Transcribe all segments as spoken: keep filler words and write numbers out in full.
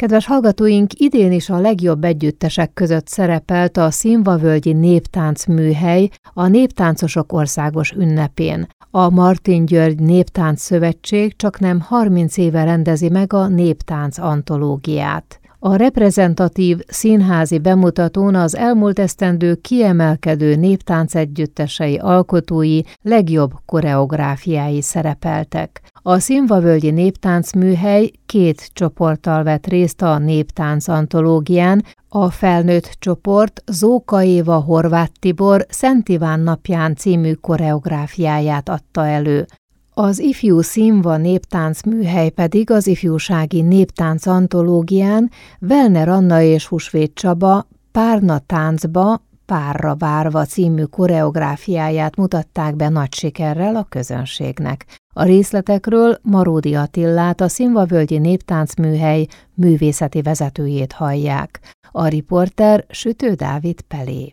Kedves hallgatóink, idén is a legjobb együttesek között szerepelt a Színvavölgyi Néptánc Műhely a Néptáncosok Országos Ünnepén. A Martin György Néptánc Szövetség csaknem harminc éve rendezi meg a Néptánc antológiát. A reprezentatív színházi bemutatón az elmúlt esztendő kiemelkedő néptánc együttesei alkotói legjobb koreográfiái szerepeltek. A Színvavölgyi Néptánc Műhely két csoporttal vett részt a Néptánc antológián. A felnőtt csoport Zóka Éva Horváth Tibor Szent Iván napján című koreográfiáját adta elő. Az ifjú Színva Néptánc Műhely pedig az ifjúsági néptánc antológián Wellner Anna és Husvéd Csaba Párna táncba, párra várva című koreográfiáját mutatták be nagy sikerrel a közönségnek. A részletekről Maródi Attillát, a Színvavölgyi Néptánc Műhely művészeti vezetőjét hallják. A riporter Sütő Dávid Pelé.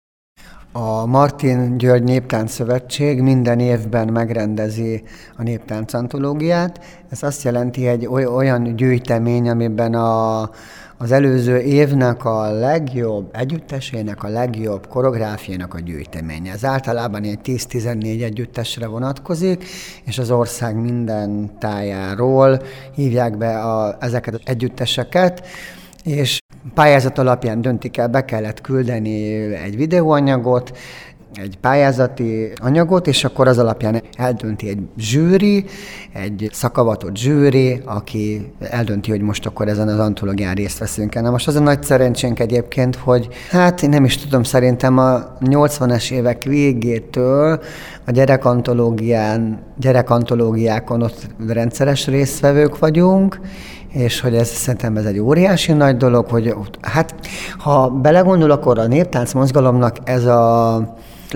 A Martin György Néptánc Szövetség minden évben megrendezi a néptánc antológiát. Ez azt jelenti, egy olyan gyűjtemény, amiben a, az előző évnek a legjobb együttesének, a legjobb koreográfiának a gyűjteménye. Ez általában egy tíz-tizennégy együttesre vonatkozik, és az ország minden tájáról hívják be a, ezeket az együtteseket, és pályázat alapján döntik el, be kellett küldeni egy videóanyagot, egy pályázati anyagot, és akkor az alapján eldönti egy zsűri, egy szakavatott zsűri, aki eldönti, hogy most akkor ezen az antológián részt veszünk el. Na most az a nagy szerencsénk egyébként, hogy hát én nem is tudom, szerintem a nyolcvanas évek végétől a gyerekantológián, gyerekantológiákon ott rendszeres résztvevők vagyunk, és hogy ez szerintem ez egy óriási nagy dolog, hogy hát ha belegondol, akkor a néptánc mozgalomnak ez a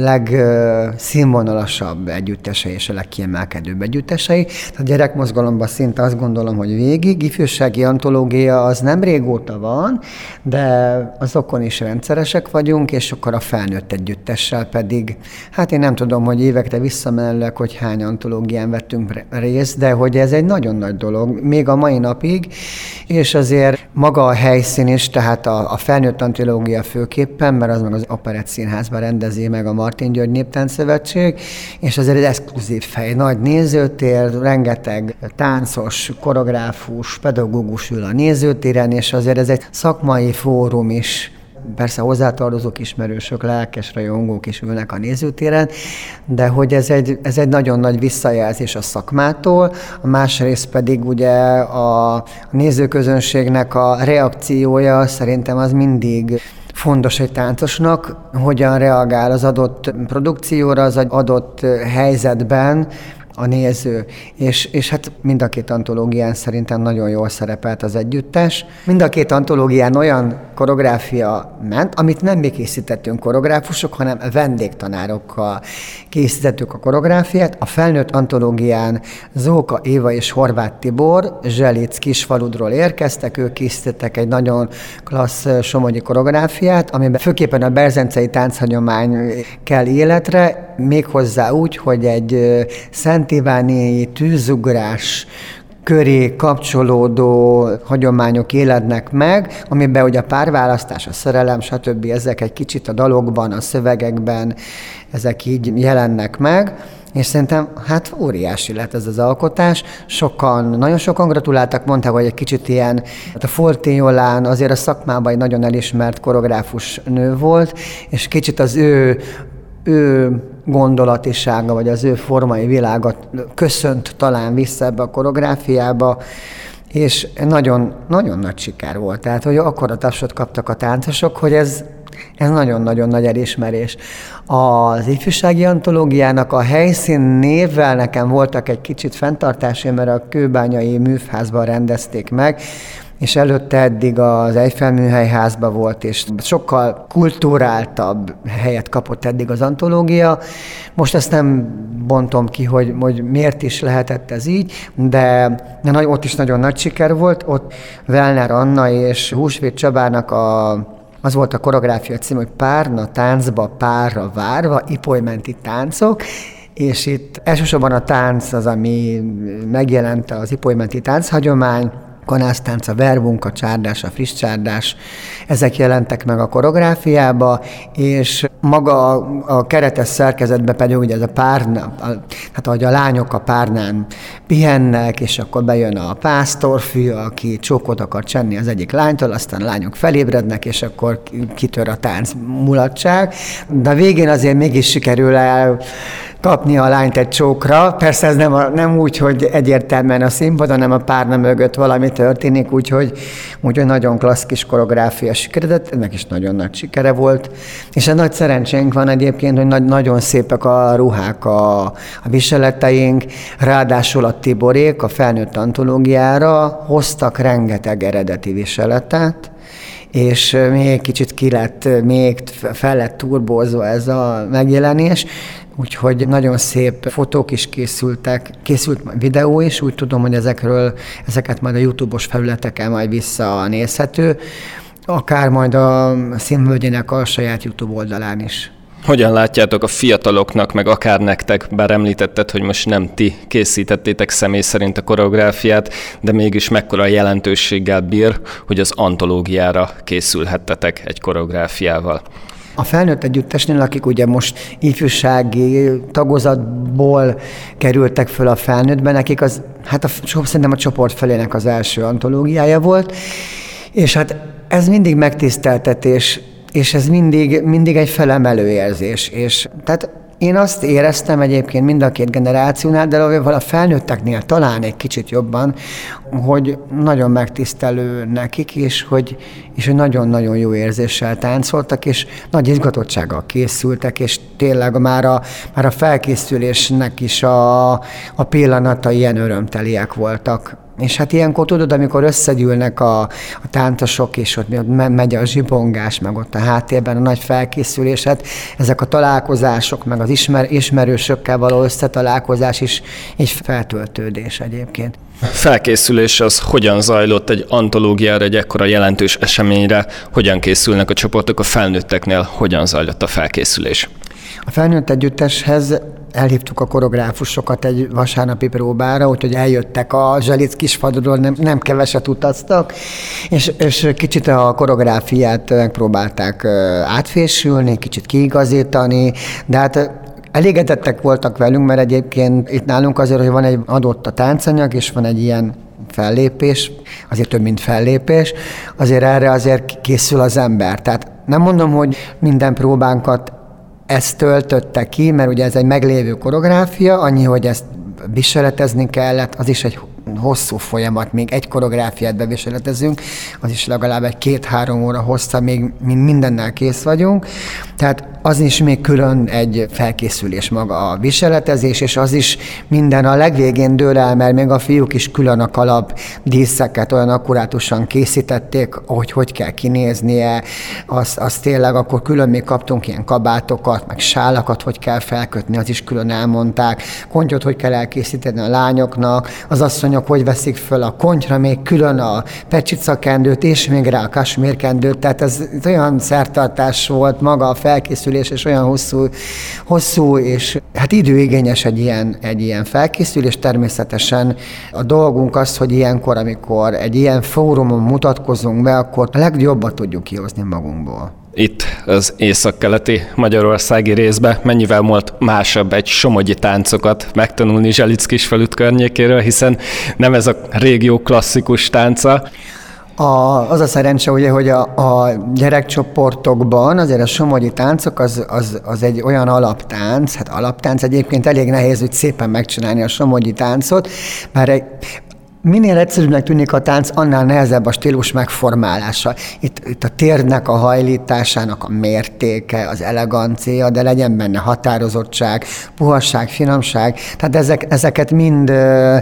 legszínvonalasabb együttesei és a legkiemelkedőbb együttesei. A gyerekmozgalomban szinte azt gondolom, hogy végig. Ifjúsági antológia az nem régóta van, de azokon is rendszeresek vagyunk, és akkor a felnőtt együttessel pedig, hát én nem tudom, hogy évekre visszamenőleg, hogy hány antológián vettünk részt, de hogy ez egy nagyon nagy dolog, még a mai napig, és azért maga a helyszín is, tehát a, a felnőtt antológia főképpen, mert az meg az Operett Színházban rendezi meg a Martin György Néptánc Szövetség, és azért egy exkluzív fej, nagy nézőtér, rengeteg táncos, koreográfus, pedagógus ül a nézőtéren, és azért ez egy szakmai fórum is. Persze hozzátartozók, ismerősök, lelkes rajongók is ülnek a nézőtéren, de hogy ez egy, ez egy nagyon nagy visszajelzés a szakmától, a másrészt pedig ugye a nézőközönségnek a reakciója szerintem az mindig fontos egy táncosnak, hogyan reagál az adott produkcióra, az adott helyzetben a néző. És, és hát mind a két antológián szerintem nagyon jól szerepelt az együttes. Mind a két antológián olyan koreográfia ment, amit nem mi készítettünk koreográfusok, hanem vendégtanárokkal készítettük a koreográfiát. A felnőtt antológián Zóka Éva és Horváth Tibor Zselic Kisfaludról érkeztek, ők készítettek egy nagyon klassz somogyi koreográfiát, amiben főképpen a berzencei tánchagyomány kell életre, méghozzá úgy, hogy egy Szent Iváni tűzugrás köré kapcsolódó hagyományok élednek meg, amiben ugye a párválasztás, a szerelem, stb. Ezek egy kicsit a dalokban, a szövegekben, ezek így jelennek meg, és szerintem hát óriási lett ez az alkotás. Sokan, nagyon sokan gratuláltak, mondták, hogy egy kicsit ilyen, hát a Fortin Jolán azért a szakmában egy nagyon elismert koreográfus nő volt, és kicsit az ő ő gondolatisága, vagy az ő formai világa köszönt talán vissza ebbe a koreográfiába, és nagyon, nagyon nagy siker volt. Tehát, hogy akkora tapsot kaptak a táncosok, hogy ez, ez nagyon-nagyon nagy elismerés. Az ifjúsági antológiának a helyszín névvel nekem voltak egy kicsit fenntartásai, mert a Kőbányai Műfházban rendezték meg, és előtte eddig az Eiffel Műhelyházban volt, és sokkal kulturáltabb helyet kapott eddig az antológia. Most ezt nem bontom ki, hogy, hogy miért is lehetett ez így, de, de ott is nagyon nagy siker volt. Ott Wellner Anna és Husvéd Csabának a az volt a koreográfia cím, hogy Párna táncba, párra várva, ipolymenti táncok, és itt elsősorban a tánc az, ami megjelent az ipolymenti tánchagyomány, kanásztánc, a verbunk, a csárdás, a friss csárdás, ezek jelentek meg a koreográfiába, és maga a, a keretes szerkezetben pedig ugye ez a párna, a, hát ahogy a lányok a párnán pihennek, és akkor bejön a pásztorfű, aki csókot akar csenni az egyik lánytól, aztán a lányok felébrednek, és akkor kitör a tánc mulatság, de a végén azért mégis sikerül el kapni a lányt egy csókra. Persze ez nem, a, nem úgy, hogy egyértelműen a színpadon, hanem a párna mögött valami történik, úgyhogy, úgyhogy nagyon klassz kis koreográfia sikeredett, ennek is nagyon nagy sikere volt. És egy nagy szerencsénk van egyébként, hogy nagy, nagyon szépek a ruhák, a, a viseleteink, ráadásul a Tiborék a felnőtt antológiára hoztak rengeteg eredeti viseletet, és még kicsit ki lett, még fel lett turbózva ez a megjelenés, úgyhogy nagyon szép fotók is készültek, készült videó is, úgy tudom, hogy ezekről, ezeket majd a YouTube-os felületeken majd visszanézhető, akár majd a Színvölgyének a saját YouTube oldalán is. Hogyan látjátok a fiataloknak, meg akár nektek, bár említetted, hogy most nem ti készítettétek személy szerint a koreográfiát, de mégis mekkora jelentőséggel bír, hogy az antológiára készülhettetek egy koreográfiával? A felnőtt együttesnél, akik ugye most ifjúsági tagozatból kerültek föl a felnőttbe, nekik az, hát a, szerintem a csoport felének az első antológiája volt, és hát ez mindig megtiszteltetés, és ez mindig, mindig egy felemelő érzés. És tehát én azt éreztem egyébként mind a két generációnál, de a felnőtteknél talán egy kicsit jobban, hogy nagyon megtisztelő nekik, és hogy, és hogy nagyon-nagyon jó érzéssel táncoltak, és nagy izgatottsággal készültek, és tényleg már a, már a felkészülésnek is a, a pillanatai ilyen örömteliek voltak. És hát ilyenkor tudod, amikor összegyűlnek a, a táncosok, és ott megy a zsibongás, meg ott a háttérben a nagy felkészülés, hát ezek a találkozások, meg az ismer, ismerősökkel való összetalálkozás is egy feltöltődés egyébként. Felkészülés az hogyan zajlott egy antológiára, egy ekkora jelentős eseményre? Hogyan készülnek a csoportok, a felnőtteknél hogyan zajlott a felkészülés? A felnőtt együtteshez elhívtuk a koreográfusokat egy vasárnapi próbára, úgyhogy eljöttek a Zselic Kisfaluról, nem, nem keveset utaztak, és, és kicsit a koreográfiát megpróbálták átfésülni, kicsit kiigazítani, de hát elégedettek voltak velünk, mert egyébként itt nálunk azért, hogy van egy adott a táncanyag, és van egy ilyen fellépés, azért több, mint fellépés, azért erre azért készül az ember. Tehát nem mondom, hogy minden próbánkat ezt töltötte ki, mert ugye ez egy meglévő koreográfia, annyi, hogy ezt viseletezni kellett, az is egy hosszú folyamat, még egy koreográfiát beviseletezünk, az is legalább egy két-három óra hossza, még mindennel kész vagyunk. Tehát az is még külön egy felkészülés maga a viseletezés, és az is minden a legvégén dől el, mert még a fiúk is külön a kalap díszeket olyan akkurátusan készítették, hogy hogy kell kinéznie, azt az tényleg akkor külön még kaptunk ilyen kabátokat, meg sálakat, hogy kell felkötni, az is külön elmondták, kontyot hogy kell elkészíteni a lányoknak, az asszonyok hogy veszik föl a kontyra, még külön a pecsicakendőt, és még rá a kasmírkendőt, tehát ez olyan szertartás volt maga a felkészülés, és olyan hosszú, hosszú és hát időigényes egy ilyen, egy ilyen felkészülés. Természetesen a dolgunk az, hogy ilyenkor, amikor egy ilyen fórumon mutatkozunk be, akkor a legjobbat tudjuk kihozni magunkból. Itt az északkeleti magyarországi részben mennyivel volt másabb egy somogyi táncokat megtanulni Zselic Kisfalut környékéről, hiszen nem ez a régió klasszikus tánca. A, az a szerencse, ugye, hogy a, a gyerekcsoportokban azért a somogyi táncok az, az, az egy olyan alaptánc, hát alaptánc egyébként elég nehéz úgy szépen megcsinálni a somogyi táncot, mert egy, minél egyszerűbbnek tűnik a tánc, annál nehezebb a stílus megformálása. Itt, itt a térnek a hajlításának a mértéke, az elegancia, de legyen benne határozottság, puhasság, finomság. Tehát ezek, ezeket mind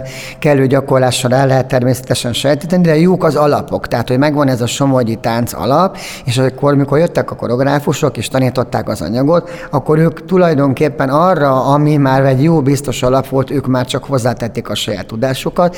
kellő gyakorlással el lehet természetesen sejtíteni, de jók az alapok. Tehát, hogy megvan ez a somogyi tánc alap, és akkor, mikor jöttek a koreográfusok és tanították az anyagot, akkor ők tulajdonképpen arra, ami már egy jó, biztos alap volt, ők már csak hozzátették a saját tudásukat. Tehát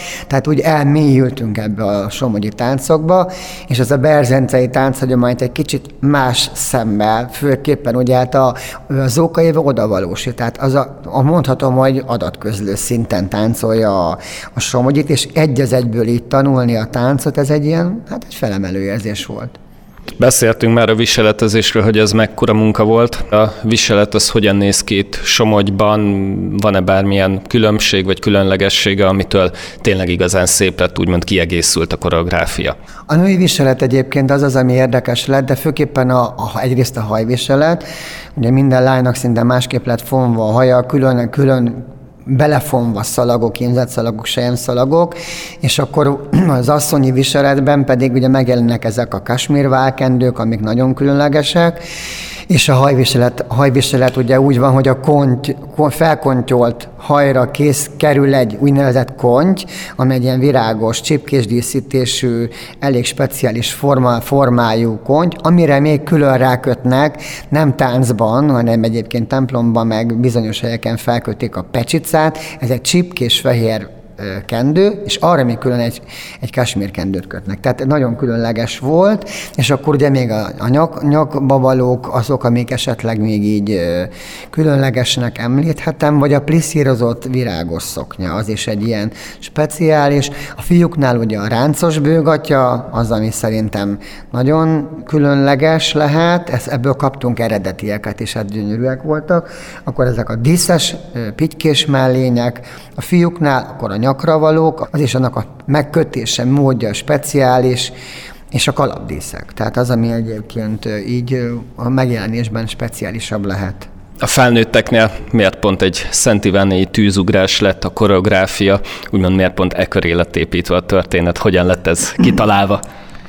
úgy elmélyültünk ebbe a somogyi táncokba, és az a berzencei tánchagyományt egy kicsit más szemmel, főképpen ugye hát a, a Zóka Éva odavalósít, tehát az a, a mondhatom, hogy adatközlő szinten táncolja a, a somogyit, és egy az egyből így tanulni a táncot, ez egy ilyen, hát egy felemelő érzés volt. Beszéltünk már a viseletezésről, hogy ez mekkora munka volt. A viselet az hogyan néz ki itt Somogyban? Van-e bármilyen különbség vagy különlegessége, amitől tényleg igazán szép lett, úgymond kiegészült a koreográfia? A női viselet egyébként az az, ami érdekes lett, de főképpen a, a, egyrészt a hajviselet. Ugye minden lánynak szinte másképp lett fonva a haja, külön, külön belefonva szalagok, ímzett selyemszalagok, és akkor az asszonyi viseletben pedig ugye megjelennek ezek a kasmírválkendők, amik nagyon különlegesek, és a hajviselet, a hajviselet ugye úgy van, hogy a konty, felkontyolt hajra kész kerül egy úgynevezett konty, ami egy ilyen virágos, csipkés díszítésű, elég speciális forma, formájú konty, amire még külön rákötnek, nem táncban, hanem egyébként templomban, meg bizonyos helyeken felkötik a pecsicát, ez egy csipkés fehér kendő, és arra még külön egy, egy kasmírkendőt kötnek. Tehát nagyon különleges volt, és akkor ugye még a, a nyak, nyakbabalók azok, amik esetleg még így különlegesnek említhetem, vagy a pliszírozott virágos szoknya, az is egy ilyen speciális. A fiúknál ugye a ráncos bőgatya, az, ami szerintem nagyon különleges lehet, ezt, ebből kaptunk eredetieket, és hát gyönyörűek voltak. Akkor ezek a díszes, pitykés mellények, a fiúknál akkor a nyakravalók, az is annak a megkötése, módja speciális, és a kalapdíszek. Tehát az, ami egyébként így a megjelenésben speciálisabb lehet. A felnőtteknél miért pont egy Szent Iványi tűzugrás lett a koreográfia, úgymond miért pont e köré lett építve a történet, hogyan lett ez kitalálva?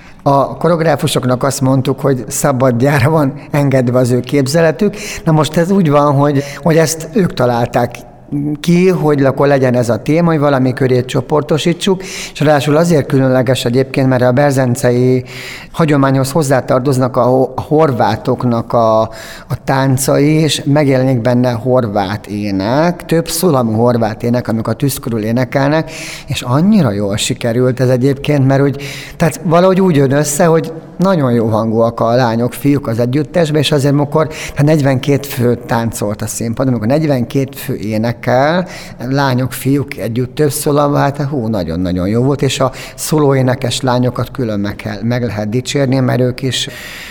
A koreográfusoknak azt mondtuk, hogy szabadjára van engedve az ő képzeletük. Na most ez úgy van, hogy, hogy ezt ők találták ki, hogy akkor legyen ez a téma, hogy valami köré csoportosítsuk, és ráadásul azért különleges egyébként, mert a berzencei hagyományhoz hozzátartoznak a, a horvátoknak a, a táncai, és megjelenik benne horvát ének, több szólamú horvát ének, amik a tűz körül énekelnek, és annyira jól sikerült ez egyébként, mert úgy, tehát valahogy úgy jön össze, hogy nagyon jó hangúak a lányok, fiúk az együttesbe, és azért amikor hát negyvenkét fő táncolt a színpadon, amikor negyvenkét fő énekel, lányok, fiúk együtt több szólamú, hát hú, nagyon-nagyon jó volt, és a szólóénekes lányokat külön meg, kell, meg lehet dicsérni, mert ők is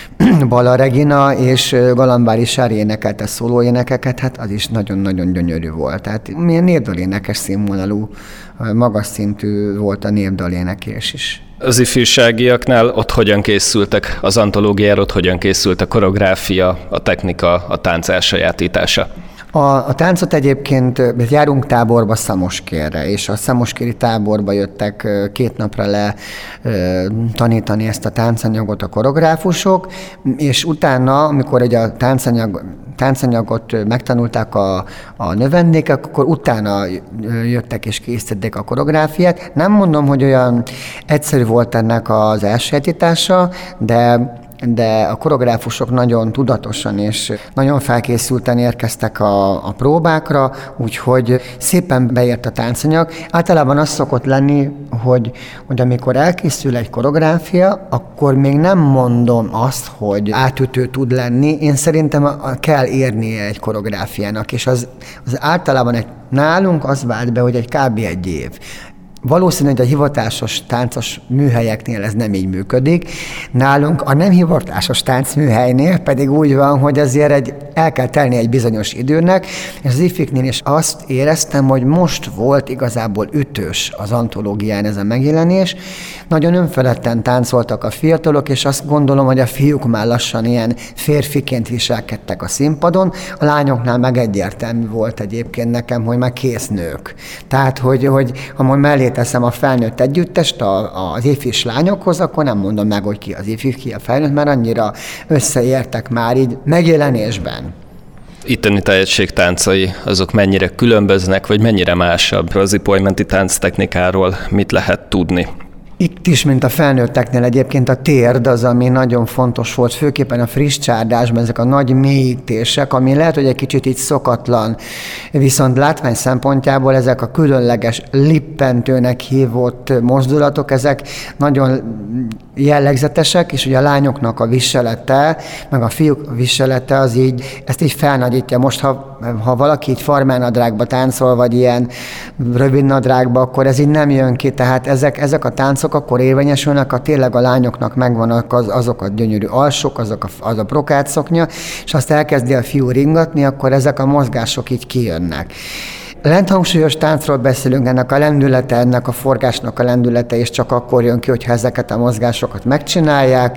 Bala Regina és Galambári Sári énekelte szólóénekeket, hát az is nagyon-nagyon gyönyörű volt. Tehát milyen népdalénekes színvonalú, magas szintű volt a népdalénekés is. Az ifjúságiaknál ott hogyan készültek az antológiára, ott hogyan készült a koreográfia, a technika, a tánc elsajátítása? A, a táncot egyébként járunk táborba Szamoskérre, és a szamoskéri táborba jöttek két napra le e, tanítani ezt a táncanyagot a koreográfusok, és utána, amikor egy a táncanyag, táncanyagot megtanulták a, a növendékek, akkor utána jöttek és készítették a koreográfiát. Nem mondom, hogy olyan egyszerű volt ennek az elsajátítása, de de a koreográfusok nagyon tudatosan és nagyon felkészülten érkeztek a, a próbákra, úgyhogy szépen beért a táncanyag. Általában az szokott lenni, hogy, hogy amikor elkészül egy koreográfia, akkor még nem mondom azt, hogy átütő tud lenni. Én szerintem a, a kell érnie egy koreográfiának, és az, az általában egy, nálunk az vált be, hogy egy kb. Egy év. Valószínű, hogy a hivatásos táncos műhelyeknél ez nem így működik. Nálunk a nem hivatásos táncműhelynél pedig úgy van, hogy azért egy, el kell telni egy bizonyos időnek, és az ifiknél is azt éreztem, hogy most volt igazából ütős az antológián ez a megjelenés. Nagyon önfeledten táncoltak a fiatalok, és azt gondolom, hogy a fiúk már lassan ilyen férfiként viselkedtek a színpadon. A lányoknál meg egyértelmű volt egyébként nekem, hogy már kész nők. Tehát, hogy, hogy ha majd mellé teszem a felnőtt együttest a, az ifjús lányokhoz, akkor nem mondom meg, hogy ki az ifjú, ki a felnőtt, mert annyira összeértek már így megjelenésben. Itteni tehetség táncai, azok mennyire különböznek, vagy mennyire másabb? Az ipoly menti tánc technikáról mit lehet tudni? Itt is, mint a felnőtteknél egyébként a térd az, ami nagyon fontos volt, főképpen a friss csárdásban, ezek a nagy mélyítések, ami lehet, hogy egy kicsit így szokatlan, viszont látvány szempontjából ezek a különleges lippentőnek hívott mozdulatok, ezek nagyon jellegzetesek, és ugye a lányoknak a viselete, meg a fiúk viselete az így, ezt így felnagyítja. Most, ha, ha valaki így farmánadrágba táncol, vagy ilyen rövid nadrágba, akkor ez így nem jön ki, tehát ezek, ezek a táncok akkor érvényesülnek, ha tényleg a lányoknak megvannak az, azok a gyönyörű alsók, azok a, az a brokát szoknya, és azt elkezdi a fiú ringatni, akkor ezek a mozgások így kijönnek. Lenthangsúlyos táncról beszélünk, ennek a lendülete, ennek a forgásnak a lendülete, és csak akkor jön ki, hogyha ezeket a mozgásokat megcsinálják.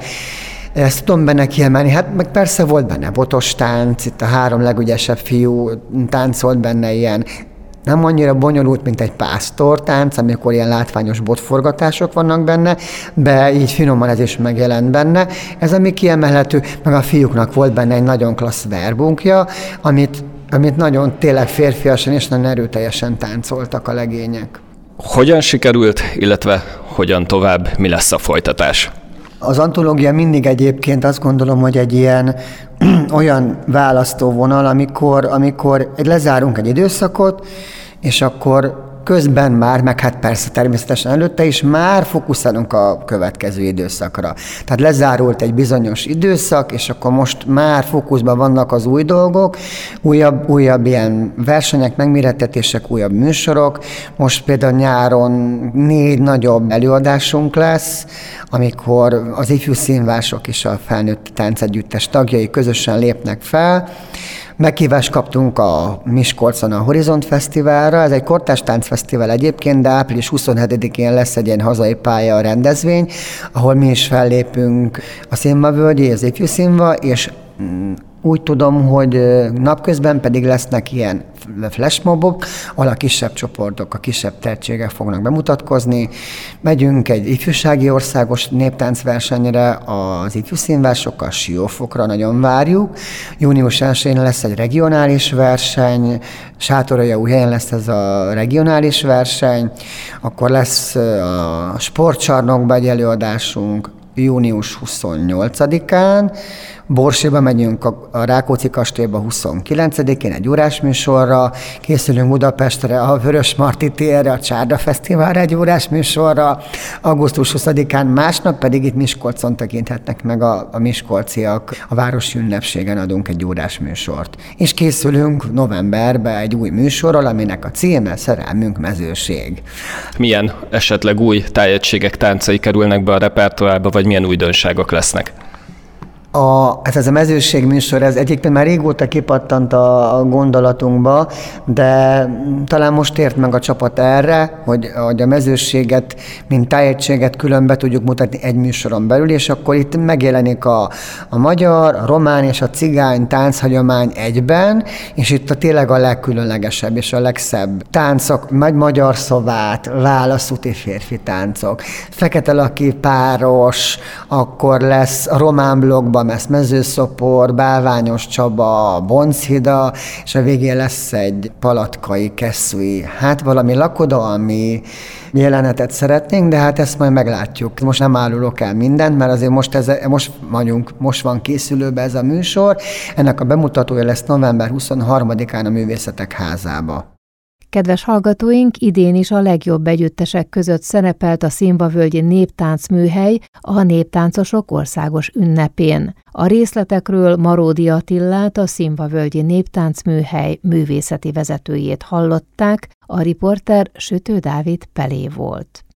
Ezt tudom benne kiemelni, hát meg persze volt benne botos tánc, itt a három legügyesebb fiú táncolt benne ilyen, nem annyira bonyolult, mint egy pásztortánc, amikor ilyen látványos botforgatások vannak benne, de így finoman ez is megjelent benne. Ez ami kiemelhető, meg a fiúknak volt benne egy nagyon klassz verbunkja, amit, amit nagyon tényleg férfiasan és nagyon erőteljesen táncoltak a legények. Hogyan sikerült, illetve hogyan tovább, mi lesz a folytatás? Az antológia mindig egyébként azt gondolom, hogy egy ilyen olyan választóvonal, amikor, amikor egy lezárunk egy időszakot, és akkor közben már, meg hát persze természetesen előtte is már fókuszálunk a következő időszakra. Tehát lezárult egy bizonyos időszak, és akkor most már fókuszban vannak az új dolgok, újabb, újabb ilyen versenyek, megmérettetések, újabb műsorok. Most például nyáron négy nagyobb előadásunk lesz, amikor az ifjú színvások és a felnőtt táncegyüttes tagjai közösen lépnek fel. Meghívást kaptunk a Miskolcon a Horizont Fesztiválra, ez egy kortárs táncfesztivál egyébként, de április huszonhetedikén lesz egy ilyen hazai pálya rendezvény, ahol mi is fellépünk a Színvavölgyi, az ifjú színva, és úgy tudom, hogy napközben pedig lesznek ilyen flashmobok, ahol a kisebb csoportok, a kisebb tehetségek fognak bemutatkozni. Megyünk egy ifjúsági országos néptáncversenyre, az ifjú színvásokkal, Siófokra nagyon várjuk. június elsején lesz egy regionális verseny, Sátoraljaújhelyen lesz ez a regionális verseny, akkor lesz a sportcsarnokban egy előadásunk, június huszonnyolcadikán, Borséba megyünk a Rákóczi kastélyba huszonkilencedikén egy órás műsorra, készülünk Budapestre, a Vörösmarty térre, a Csárda Fesztiválra egy órás műsorra, augusztus huszadikán, másnap pedig itt Miskolcon tekinthetnek meg a, a miskolciak, a városi ünnepségen adunk egy órás műsort. És készülünk novemberben egy új műsorral, aminek a címe Szerelmünk mezőség. Milyen esetleg új tájegységek, táncai kerülnek be a repertoárba, vagy milyen újdonságok lesznek? A, hát ez a mezőség műsor, ez egyébként már régóta kipattant a, a gondolatunkba, de talán most ért meg a csapat erre, hogy, hogy a mezőséget, mint tájegységet külön be tudjuk mutatni egy műsoron belül, és akkor itt megjelenik a, a magyar, a román és a cigány tánchagyomány egyben, és itt a tényleg a legkülönlegesebb és a legszebb táncok, nagy magyar szovát, válaszúti férfi táncok, fekete laki páros, akkor lesz a román blokkban lesz Mezőszopor, Bálványos Csaba, Bonchida, és a végén lesz egy palatkai, kesszui, hát valami lakodalmi jelenetet szeretnénk, de hát ezt majd meglátjuk. Most nem árulok el mindent, mert azért most, ez, most vagyunk, most van készülőbe ez a műsor. Ennek a bemutatója lesz november huszonharmadikán a Művészetek Házába. Kedves hallgatóink, idén is a legjobb együttesek között szerepelt a Színvavölgyi Néptáncműhely a Néptáncosok Országos Ünnepén. A részletekről Maródi Attillát, a Színvavölgyi Néptáncműhely művészeti vezetőjét hallották, a riporter Sütő Dávid Pelé volt.